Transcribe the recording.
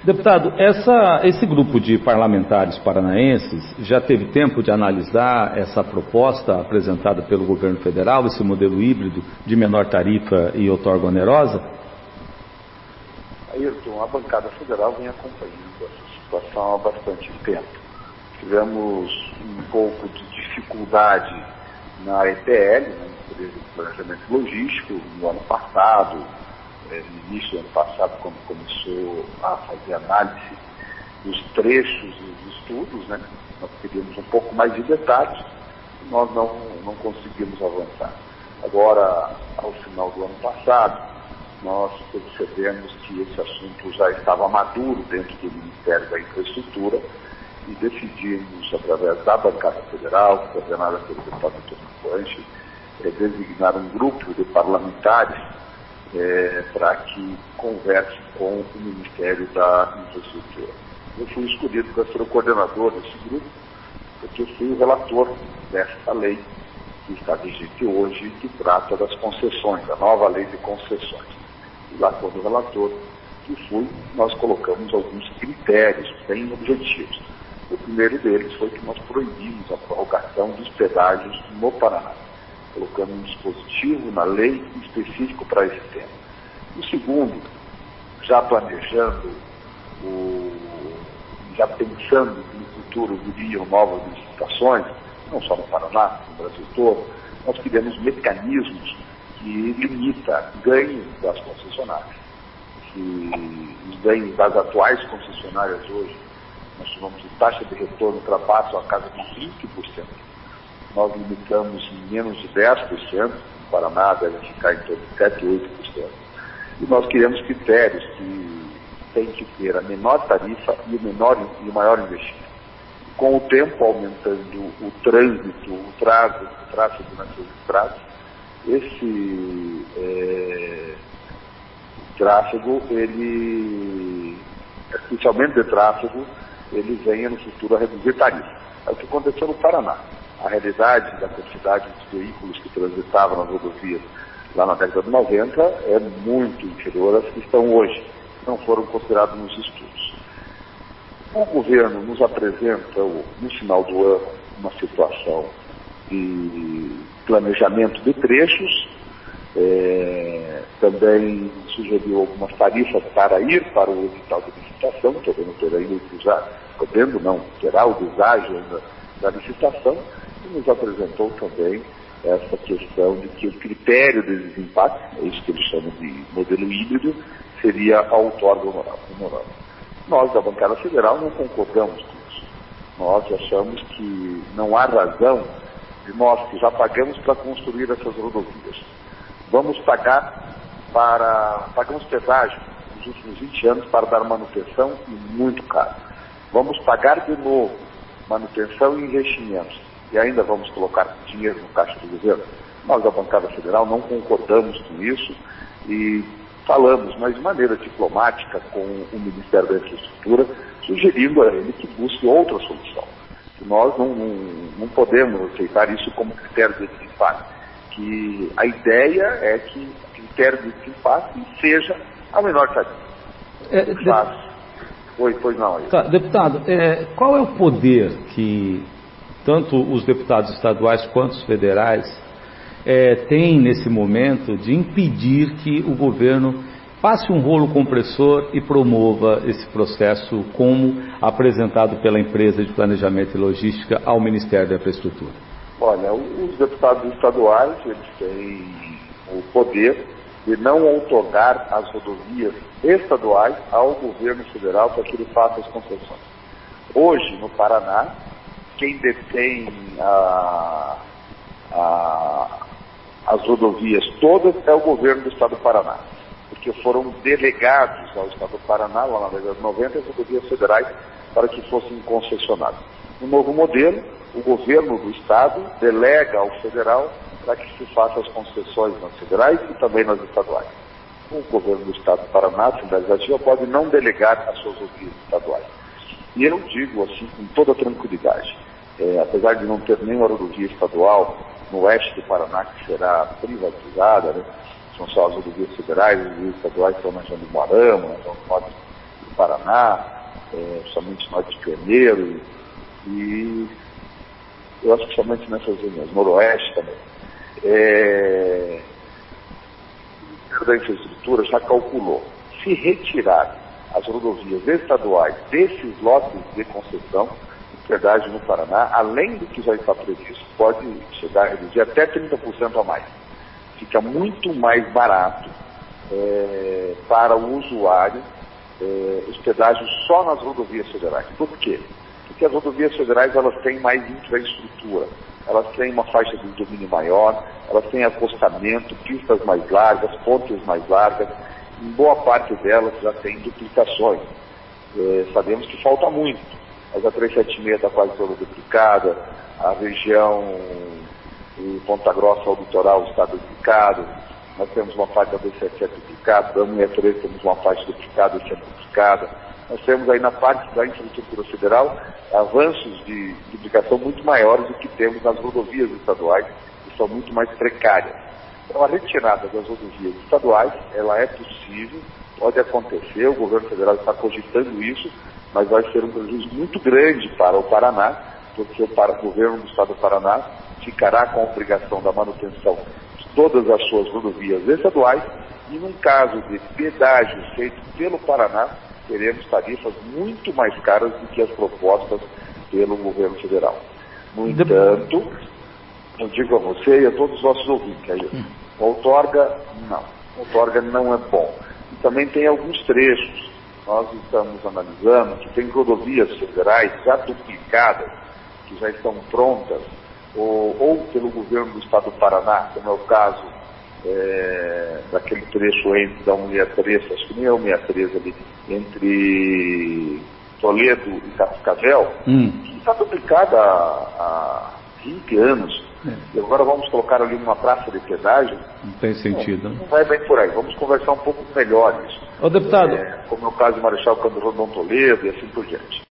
Deputado, esse grupo de parlamentares paranaenses já teve tempo de analisar essa proposta apresentada pelo governo federal, esse modelo híbrido de menor tarifa e outorga onerosa? Ayrton, a bancada federal vem acompanhando essa situação há bastante tempo. Tivemos um pouco de dificuldade na EPL, na Empresa de Planejamento Logístico, no ano passado, no início do ano passado, quando começou a fazer análise dos trechos e dos estudos, né? Nós queríamos um pouco mais de detalhes e nós não conseguimos avançar. Agora, ao final do ano passado, nós percebemos que esse assunto já estava maduro dentro do Ministério da Infraestrutura e decidimos, através da bancada federal, coordenada pelo deputado Antônio Panche, designar um grupo de parlamentares para que converse com o Ministério da Infraestrutura. Eu fui escolhido para ser o coordenador desse grupo, porque eu fui o relator desta lei que está vigente hoje, que trata das concessões, da nova lei de concessões. E lá, quando relator que fui, nós colocamos alguns critérios bem objetivos. O primeiro deles foi que nós proibimos a prorrogação dos pedágios no Paraná. Colocamos um dispositivo na lei específico para esse tema. O segundo, já planejando, já pensando que no futuro viriam novas licitações, não só no Paraná, no Brasil todo, nós criamos mecanismos que limitam ganhos das concessionárias. Os ganhos das atuais concessionárias hoje, nós chamamos de taxa de retorno, ultrapassam a casa de 20%. Nós limitamos em menos de 10%, o Paraná deve ficar em torno de 7, 8%. E nós criamos critérios que tem que ter a menor tarifa e o maior investimento. Com o tempo aumentando o trânsito, o tráfego nessas estradas, esse tráfego, especialmente de tráfego, ele venha no futuro a reduzir tarifa. É o que aconteceu no Paraná. A realidade da quantidade de veículos que transitavam nas rodovias lá na década de 90 é muito inferior às que estão hoje, que não foram consideradas nos estudos. O governo nos apresenta, no final do ano, uma situação de planejamento de trechos, também sugeriu algumas tarifas para ir para o edital de licitação, terá o deságio da licitação, e nos apresentou também essa questão de que o critério de desempate, é isso que eles chamam de modelo híbrido, seria a outorga honorável. Nós, da bancada federal, não concordamos com isso. Nós achamos que não há razão de nós, que já pagamos para construir essas rodovias, pagamos pedágio nos últimos 20 anos para dar manutenção e muito caro. Vamos pagar de novo manutenção e investimentos e ainda vamos colocar dinheiro no caixa do governo. Nós, da bancada federal, não concordamos com isso e falamos, mas de maneira diplomática, com o Ministério da Infraestrutura, sugerindo a ele que busque outra solução. Que nós não podemos aceitar isso como critério de desempate. Que a ideia é que o critério de desempate seja a menor tarifa. Pois não. Tá, deputado, qual é o poder que tanto os deputados estaduais quanto os federais têm nesse momento de impedir que o governo passe um rolo compressor e promova esse processo como apresentado pela empresa de planejamento e logística ao Ministério da Infraestrutura? Olha, os deputados estaduais, eles têm o poder de não outorgar as rodovias estaduais ao governo federal para que ele faça as concessões. Hoje, no Paraná, quem detém as rodovias todas é o governo do estado do Paraná, porque foram delegados ao estado do Paraná, lá na década de 90, as rodovias federais para que fossem concessionadas. No novo modelo, o governo do estado delega ao federal para que se façam as concessões nas federais e também nas estaduais. O governo do estado do Paraná, a Assembleia Legislativa, pode não delegar as suas rodovias estaduais. E eu digo assim com toda tranquilidade, apesar de não ter nenhuma rodovia estadual no oeste do Paraná que será privatizada, né? São só as rodovias federais, as rodovias estaduais estão na região do Moarama, na região do norte do Paraná. Paraná, somente no Norte de Janeiro, e eu acho que somente nessas regiões, Noroeste também. O da infraestrutura já calculou, se retirar as rodovias estaduais desses lotes de concessão, o pedágio no Paraná, além do que já está previsto, pode chegar a reduzir até 30% a mais. Fica muito mais barato para o usuário os pedágios só nas rodovias federais. Por quê? Porque as rodovias federais elas têm mais infraestrutura, elas têm uma faixa de domínio maior, elas têm acostamento, pistas mais largas, pontes mais largas, em boa parte delas já tem duplicações. Sabemos que falta muito, mas a 376 está quase toda duplicada, a região de Ponta Grossa ao litoral está duplicado, nós temos uma faixa da 277 duplicada, da 163 temos uma faixa duplicada, essa é duplicada. Nós temos aí na parte da infraestrutura federal avanços de duplicação muito maiores do que temos nas rodovias estaduais, que são muito mais precárias. Então a retirada das rodovias estaduais, ela é possível, pode acontecer, o governo federal está cogitando isso, mas vai ser um prejuízo muito grande para o Paraná, porque o governo do estado do Paraná ficará com a obrigação da manutenção de todas as suas rodovias estaduais, e num caso de pedágio feito pelo Paraná, teremos tarifas muito mais caras do que as propostas pelo governo federal. No entanto, eu digo a você e a todos os nossos ouvintes, o outorga não é bom. E também tem alguns trechos, nós estamos analisando, que tem rodovias federais já duplicadas, que já estão prontas, ou pelo governo do estado do Paraná, como é o caso daquele trecho entre da 163, acho que nem é a 163 ali, entre Toledo e Cascavel, que está duplicada há 20 anos. E agora vamos colocar ali uma praça de pedágio. Não tem sentido. Não vai bem por aí. Vamos conversar um pouco melhor isso. Ô, deputado. Como é o caso de Marechal Cândido Rondon Toledo e assim por diante.